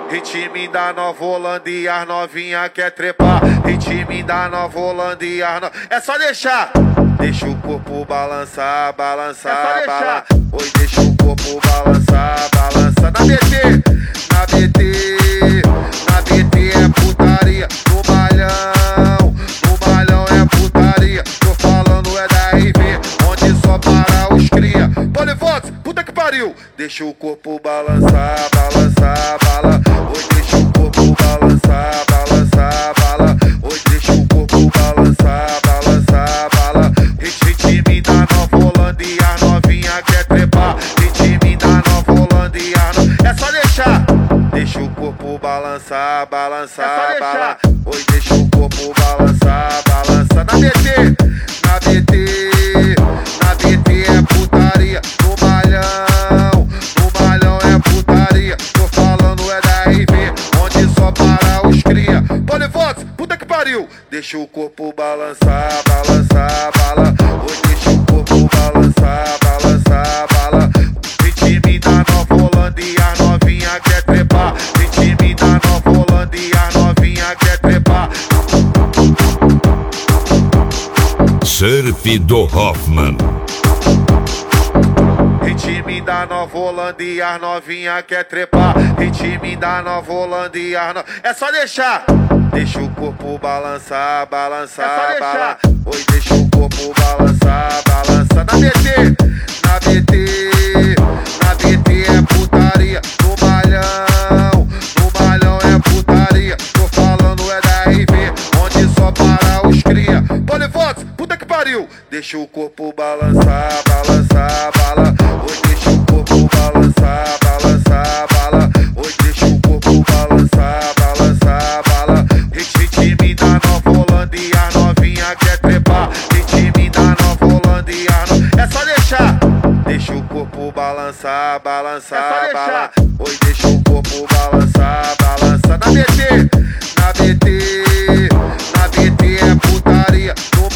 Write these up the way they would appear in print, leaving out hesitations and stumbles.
Ritmo da Nova Holanda e as novinha quer trepar. Ritmo da Nova Holanda e as no... É só deixar. Deixa o corpo balançar, balançar, balançar. Oi, deixa o corpo balançar, balançar. Na BT, na BT, na BT é putaria. No malhão é putaria. Tô falando é da RV, onde só para os cria. Polivox, puta que pariu. Deixa o corpo balançar, balançar, bala. Oi, deixa o corpo balançar, balançar, bala. Oi, deixa o corpo balançar, balançar, bala. Ritmo da Nova Holanda e as novinha quer trepar. Ritmo da Nova Holanda e as no... É só deixar. Deixa o corpo balançar, balançar, bala. Oi, deixa o corpo balançar, balançar. Na BT, na BT, na BT é putaria. No malhão é putaria. Tô falando é da RV, onde só para os cria. Polivox, puta que pariu. Deixa o corpo balançar, balançar, bala. Oi, deixa o corpo balançar, balançar, bala. Ritmo da Nova Holanda e as novinha quer trepar. Ritmo da Nova Holanda e as novinha quer trepar. Surf do Hoffman. Ritmo da Nova Holanda e as novinha quer trepar. Ritmo da Nova Holanda e as no... É só deixar. Deixa o corpo balançar, balançar, bala. Oi, deixa o corpo balançar, balançar. Na BT, na BT, na BT é putaria. No malhão é putaria. Tô falando é da RV, onde só para os cria. Polivox, puta que pariu. Deixa o corpo balançar, balançar, bala. Oi, deixa o corpo balançar, balançar, bala. Oi, deixa o corpo balançar, balançar, bala. Ritmo da Nova Holanda e as novinha quer trepar. Ritmo da Nova Holanda e as no... É só deixar. Deixa o corpo balançar, balançar, bala. Oi, deixa o corpo balançar, balançar. Na BT, na BT, na BT é putaria.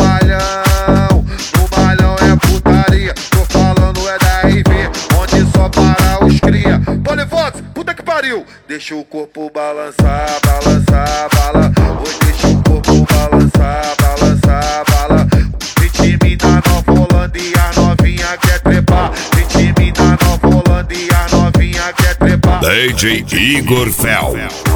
No malhão é putaria. Tô falando é da RV, onde só para os cria. Polivox, puta que pariu. Deixa o corpo balançar, balançar, bala. Oi, deixa o corpo balançar, balançar, bala. Ritmo da Nova Holanda e as novinha quer trepar. Ritmo da Nova Holanda e as novinha quer trepar. DJ Igor Fel.